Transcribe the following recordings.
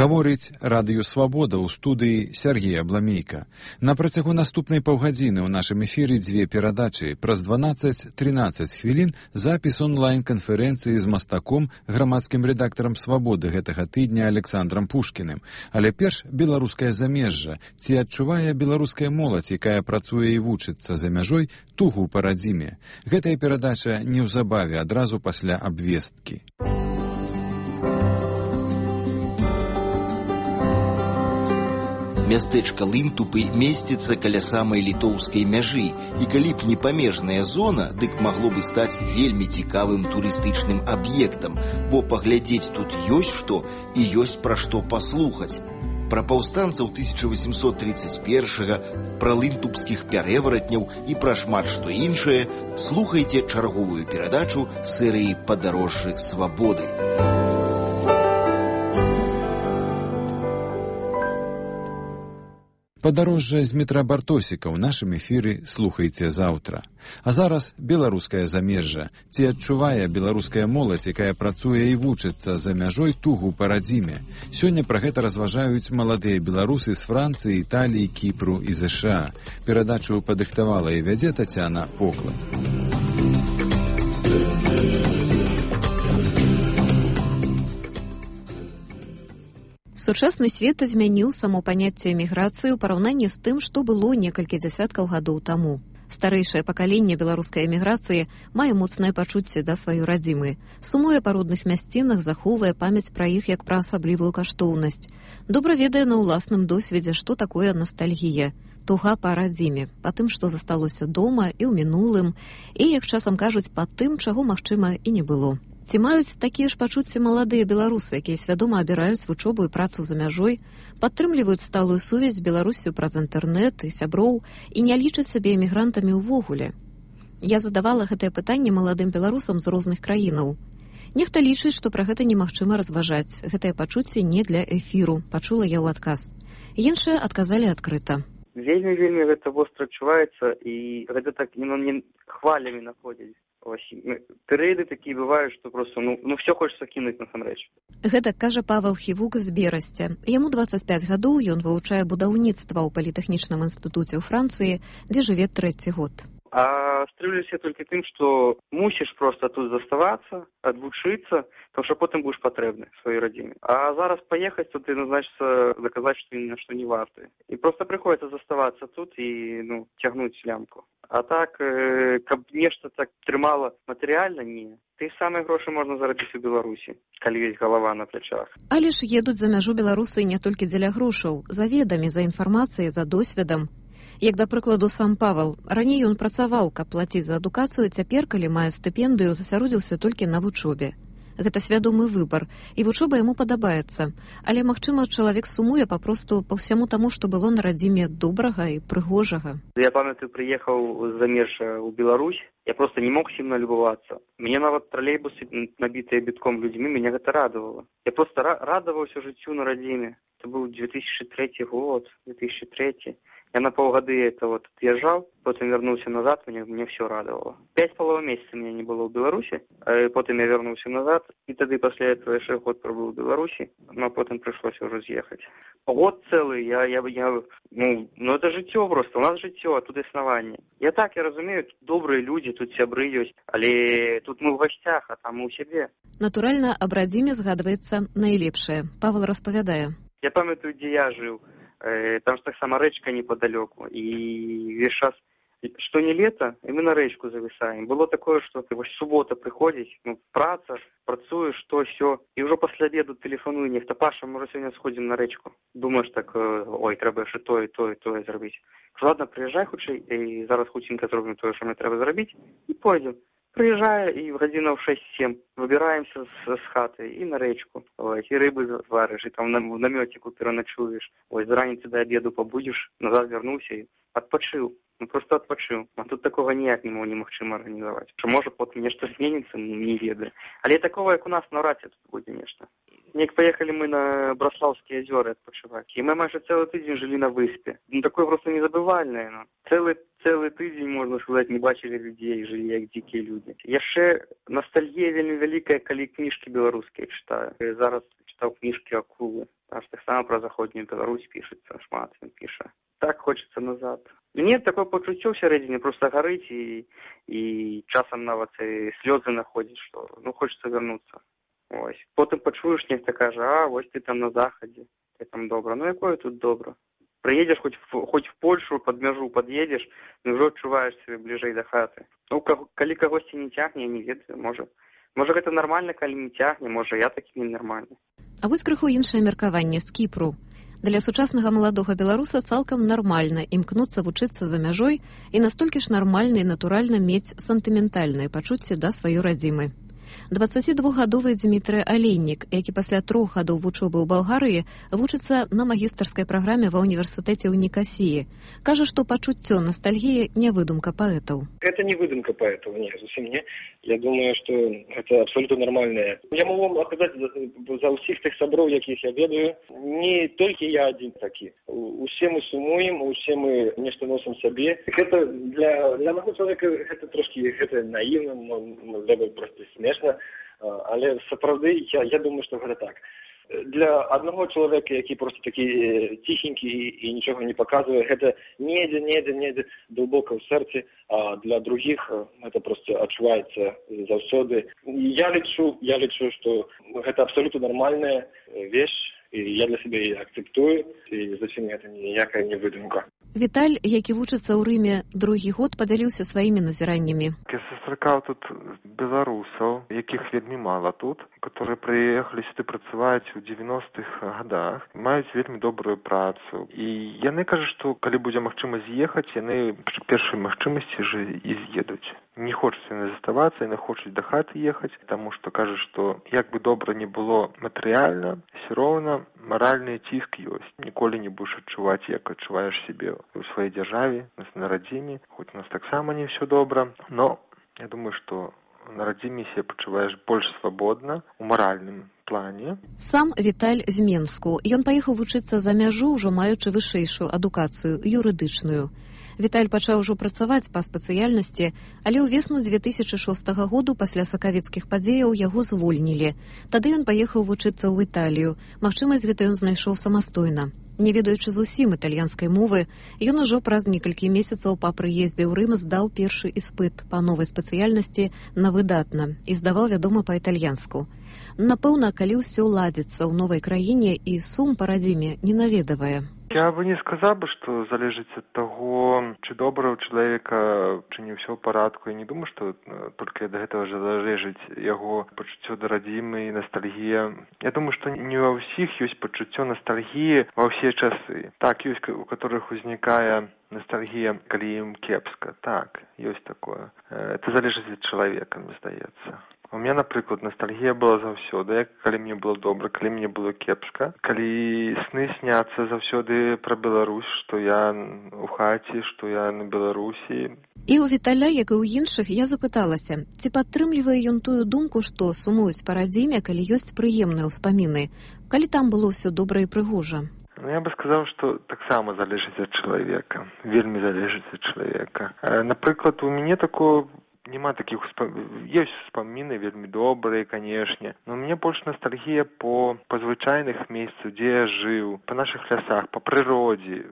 Гаворыць Радыё Свабода ў студыі Сергей Абламейка. На працягу наступнай паўгадзіны ў нашым эфіры дзве перадачы. Праз 12-13 хвілін запіс онлайн-канферэнцыі з мастаком, грамадскім рэдактарам Свабоды гэтага тыдня Александрам Пушкіным. Але перш беларускае замежжа. Ці адчувае беларуская моладзь, якая працуе і вучыцца за мяжой, тугу па радзіме? Гэтая перадача неўзабаве, адразу пасля абвесткі. Мястэчка Лынтупы месціцца каля самай літоўскай мяжы, і калі б не памежная зона, дык магло бы стаць вельмі цікавым турыстычным аб'ектам, бо паглядзець тут ёсць што і ёсць пра што паслухаць. Пра паўстанцаў 1831-га, пра лынтупскіх пярэваратняў і пра шмат што іншае слухайце чарговую перадачу серыі «Падарожжы свабоды». Падарожжа з метра Бартосіка ў нашым эфіры слухайце заўтра. А зараз беларускае замежжа. Ці адчувае беларуская моладзь, якая працуе і вучыцца за мяжой, тугу па радзіме? Сёння пра гэта разважаюць маладыя беларусы з Францыі, Італіі, Кіпру і ЗША. Перадачу падрыхтавала і вядзе Тацяна Поклад. Сучасны свет змяніў само паняцце эміграцыі ў параўнанні з тым, што было некалькі дзясяткаў гадоў таму. Старэйшае пакаленне беларускай эміграцыі мае моцнае пачуцце да сваёй радзімы, сумуе па родных мясцінах, захоўвае памяць пра іх як пра асаблівую каштоўнасць. Добра ведае на ўласным досведзе, што такое ностальгія, туга па радзіме, па тым, што засталося дома і ў мінулым, і, як часам кажуць, па тым, чаго, магчыма, і не было. Ці маюць такія ж пачуцці маладыя беларусы, якія свядома абіраюць вучобу і працу за мяжой, падтрымліваюць сталую сувязь з Беларуссю праз інтэрнэт і сяброў і не лічаць сабе эмігрантамі ўвогуле? Я задавала гэтае пытанне маладым беларусам з розных краінаў. Нехта лічыць, што пра гэта немагчыма разважаць. Гэтае пачуцце не для эфіру, пачула я ў адказ. Іншыя адказалі адкрыта. Вельмі гэта востра адчуваецца, і гэта так не хвалямі находзіць. Перыяды такія бываюць, што проста все хочацца кінуць насамрэч. Гэта кажа Павел Хівук з Берасця. Яму 25 гадоў, ён вывучае будаўніцтва ў палітэхнічным інстытуце ў Францыі, дзе жыве 3-й год. А стрымлюся толькі тым, што мусіш проста тут заставацца, адвучыцца, тому што потым будзеш патрэбны сваёй радзіме. А зараз паехаць туды, значыцца даказаць, што ні на што не варты. І проста прыходзіцца заставацца тут і цягнуць лямку. А так, каб нешта так трымала матэрыяльна, не. Тыя самыя грошы можна зарабіць у Беларусі, калі ёсць галава на плячах. Але ж едуць за мяжу беларусы не толькі дзеля грошаў, за ведамі, за інфармацыяй, за досведам. Як, да прыкладу, сам Павел. Раней ён працаваў, каб плаціць за адукацыю, цяпер, калі мае стыпендыю, засяродзіўся толькі на вучобе. Гэта свядомы выбар, і вучоба яму падабаецца. Але, магчыма, чалавек сумуе папросту па ўсяму таму, што было на радзіме добрага і прыгожага. Я памятаю, прыехаў з замежжа ў Беларусь, я проста не мог сім налюбавацца. Мне нават тралейбусы, набітыя бітком людзьмі, мяне гэта радавала. Я проста радаваўся жыццю на радзіме. Это быў 2003 год, 2003. Я на паўгады отъезжал, потом вернулся назад, мне все радовало. 5,5 месяца меня не было в Беларуси, а потом я вернулся назад, и тогда после этого еще год пробыл в Беларуси, но потом пришлось уже съехать. Год целый, это життё просто, у нас життё, а тут основание. Я разумею, тут добрые люди, тут сябры ёсць, але тут мы в гостях, а там мы у себе. Натуральна, аб радзіме згадваецца найлепшае. Павел распавядае. Я памятаю, дзе я жыў. Там ж таксама рэчка неподалеку, і весь час, што не лето, і мы на рэчку завісаем. Было такое, што вось субота прыходзіць, праца, працуеш, то сё, і ўжо пасля обеду тэлефануе нехта: Паша, можа сёння сходзім на рэчку. Думаеш так, ой, трэба яшчэ тое зрабіць. Ладно, прыязджай хутчэй, і зараз хутчынька зробім тое, што мне трэба зрабіць, і пойдзем. Прыязджае, і гадзінаў 6-7 выбіраемся з хаты і на рэчку. І рыбы зварыш, і там в намёціку пераначуеш. З раніцы да абеду пабудзеш, назад вярнуўся і адпачыў. Просто адпачыў. А тут такога ніяк немагчыма арганізаваць. Што можа потым нешта зменіцца, не ведаю. Але такого, як у нас, наўрад ці тут будзе нешта. Неяк паехалі мы на Браслаўскія азёры адпачываць. І мы майже цэлы тыдзень жылі на выспе. Такое проста незабывальнае. Цэлы тыдзень можна можна сказаць, не бачылі людзей, жылі як дзікія людзі. Яшчэ ностальгія вельмі вялікая, калі кніжкі беларускія чытаю. Зараз чытаў кніжкі Акулы. Аж таксама пра заходнюю Беларусь пішацца, шмат ён піша. Так хочацца назад. Мне такое пачуццё ўсярэдзіне проста гарыць і часам нават слёзы находзіць, што хочацца вярнуцца. Ось. Потым пачуеш, нехта кажа, вось ты там на захадзе, ты там добра. Якое тут добра? Прыедзеш хоць в Польшу, пад мяжу пад'едзеш, ўжо адчуваеш сябе бліжэй да хаты. Калі кагосьці не цягне, я не ведаю, можа гэта нармальна, калі не цягне, можа я такі ненармальны. А вось крыху іншае меркаванне з Кіпру. Для сучаснага маладога беларуса цалкам нармальна імкнуцца вучыцца за мяжой і настолькі ж нармальна і натуральна мець сантыментальнае пачуцце да сваёй радзімы. 22-гадовы Дмітрый Алейнік, які пасля 3 гадоў вучобы ў Балгарыі вучыцца на магістарскай праграме ва універсітэце ў Никосии. Кажа, што пачуццё ностальгіі не выдумка паэтаў. Это не выдумка поэтов, нет, совсем не. Я думаю, что это абсолютно нормальное. Я могу вам сказать за усіх тых сяброў, якіх я ведаю, не толькі я один такі. Усе мы сумуем, усе мы нешта носим сабе. Это для маго чалавека это трошки наивно, можливо, просто смешно, але сапраўды я думаю, что гэта так. Для одного чоловіка, який просто такий тихенький і нічого не показує, це недзе глибоко в серці, а для других це просто відчувається завсюди. Я лічу, що це абсолютно нормальна вещь, і я для себе її акцептую, і зовсім це ніяка не выдумка. Віталь, які вучыцца ў Рыме другі год, падзяліўся сваімі назіраннямі. Я сустракаў тут беларусаў, якіх вельмі мала тут, которые прыехалі сюды працаваць у 90-х годах, маюць вельмі добрую працу. І яны кажуць, што калі будзе магчымасць з'ехаць, яны пры першай магчымасці ж і з'едуць. Не хочуць яны заставацца, яны хочуць да хаты ехаць, таму што кажуць, што як бы добра не было матэрыяльна, все роўна маральны ціск ёсць. Ніколі не будзеш адчуваць, як адчуваеш сябе у сваёй дзяржаве, на радзіме, хоць у нас таксама не все добра, но я думаю, што на радзіме себе пачуваеш больш свабодна у маральным плане. Сам Віталь з Менску. Ён паехаў вучыцца за мяжу, ўжо маючы вышэйшую адукацыю, юрыдычную. Віталь пачаў ужо працаваць па спецыяльнасці, але ўвесну 2006 году пасля сакавецкіх падзеяў яго звольнілі. Тады ён паехаў вучыцца ў Італію. Магчымасць гэта ён знайшоў самастойна. Не ведаючы зусім італьянскай мовы, ён ужо праз некалькі месяцаў па прыездзе ў Рым здаў першы іспыт па новай спецыяльнасці на выдатна і здаваў, вядома, па-італьянску. Напэўна, калі ўсё ладзіцца ў новай краіне і сум па радзіме не наведавае. Я бы не сказал бы, что залежит от того, чи добре у чоловіка, чи не все в порядку. Я не думаю, что только до этого же залежить его почуття до родимой и ностальгия. Я думаю, что не во всех есть почуття ностальгии во все часы. Так, есть у которых возникает ностальгия, когда им кепска. Так, есть такое. Это залежит от человека, мне здаецца. У меня, наприклад, ностальгія була заўсёды, калі мне было добра, калі мне было кепска, калі сны сняцца заўсёды пра Беларусь, што я у хаце, што я на Беларусі. І у Віталя, як і ў іншых, я запыталася, ці падтрымлівае ён тую думку, што сумуюць па радзіме, калі ёсць прыемныя ўспаміны, калі там было ўсё добра і прыгожа. Я бы сказаў, што таксама залежыць ад чалавека, вельмі залежыць ад чалавека. Напрыклад, у мяне такое нема таких есть успомины вельмі добрые, конечно, но мне больше ностальгия по звычайных месцах, где я жил, по наших лесах, по природе,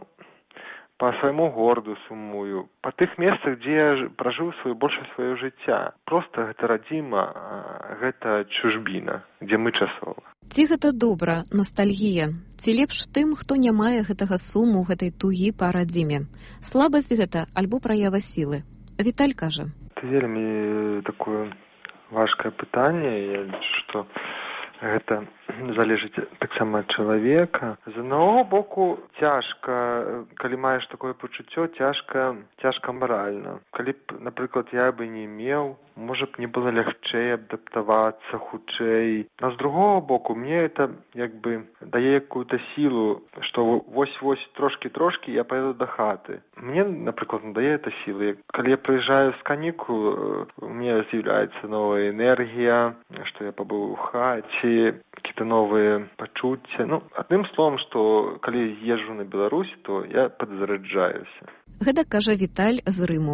по своему городу сумую, по тых местах, где я прожил больше своего жыцця. Просто гэта радзіма, гэта чужбіна, где мы часова. Ці гэта добра, ностальгія? Ці лепш тым, хто не мае гэтага суму, гэтай тугі па радзіме? Слабасць гэта альбо праява сілы? Віталь кажа. Это вельмі такое важкае пытанне. Я лічу, што гэта залежыць таксама ад чалавека. З аднаго боку, цяжка, калі маеш такое пачуццё, цяжка маральна. Калі б, напрыклад, я бы не меў, можа б мне было лягчэй адаптавацца хутчэй. А з другого боку, мне это як бы дае какую-то сілу, што вось трошкі я паеду да хаты. Мне, напрыклад, дае это сілы. Калі я прыязджаю з канікул, у меня з'яўляецца новая энергія, што я пабыў у хаце, какие-то новые пачуцці. Адным словом, што калі езжу на Беларусь, то я падзараджаюся. Гэта кажа Віталь з Рыму.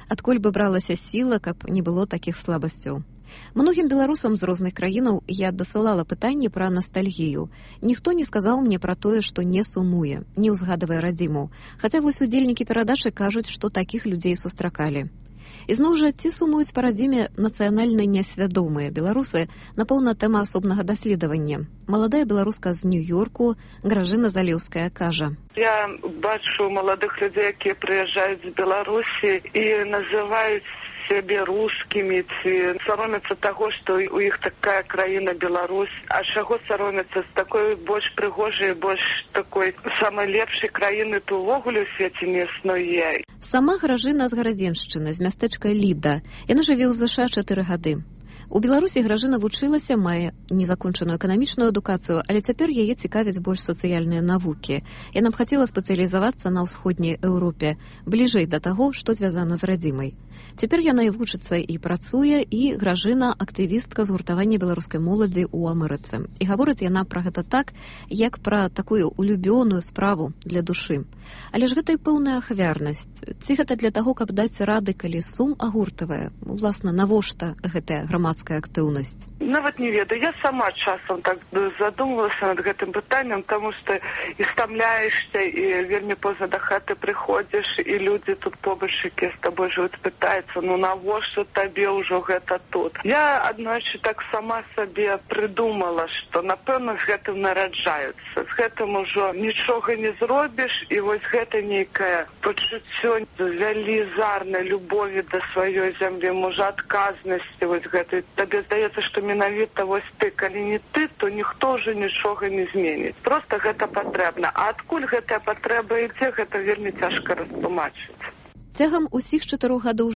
Адкуль бы бралася сіла, каб не было такіх слабасцяў? Многім беларусам з розных краінаў я дасылала пытанні пра ностальгію. Ніхто не сказаў мне пра тое, што не сумуе, не ўзгадвае радзіму. Хаця вось удзельнікі перадачы кажуць, што такіх людзей сустракалі. Ізноў жа, ці сумуюць па радзіме нацыянальна несвядомыя беларусы, напэўна, тэма асобнага даследавання. Маладая беларуска з Нью-Йорку Гражына Залеўская кажа. Я бачу маладых людзей, якія прыязджаюць з Беларусі і называюць сябе рускімі, ці саромяцца таго, што у іх такая краіна Беларусь. А чаго саромяцца? З такой больш прыгожай, больш такой самай лепшай краіны то ўвогуле ў свеце не існуе. Сама Гражына з Гарадзеншчыны, з мястэчка Ліда. Яна жыве ў ЗША 4 гады. У Беларусі Гражына вучылася, мае незакончаную эканамічную адукацыю, але цяпер яе цікавяць больш сацыяльныя навукі. Яна б хацела спецыялізавацца на ўсходняй Еўропе, бліжэй да таго, што звязана з радзімай. Цяпер яна і вучыцца, і працуе, і Гражына актывістка згуртавання беларускай моладзі ў Амерыцы. І гаворыць яна пра гэта так, як пра такую улюбёную справу для душы. Але ж гэта і пэўная ахвярнасць. Ці гэта для таго, каб даць рады, калі сум агортавае? Уласна, навошта гэтая грамадская актыўнасць? Нават не ведаю. Я сама часам так задумвалася над гэтым пытаннем, таму што і стамляешся, і вельмі позна да хаты прыходзіш, і людзі тут побач, якія з табой жывуць, пытаюцца, ну навошта табе ўжо гэта тут? Я аднойчы так сама сабе прыдумала, што, напэўна, з гэтым нараджаюцца. З гэтым ужо нічога не зробіш, і вось гэта нейкае пачуццё велізарнай любові да сваёй зямлі, можа, адказнасці вось гэтай. Табе здаецца, што менавіта вось ты, калі не ты, то ніхто ўжо нічога не зменіць. Проста гэта патрэбна. А адкуль гэтая патрэба ідзе, гэта вельмі цяжка растлумачыць. Цягам усіх 4 гадоў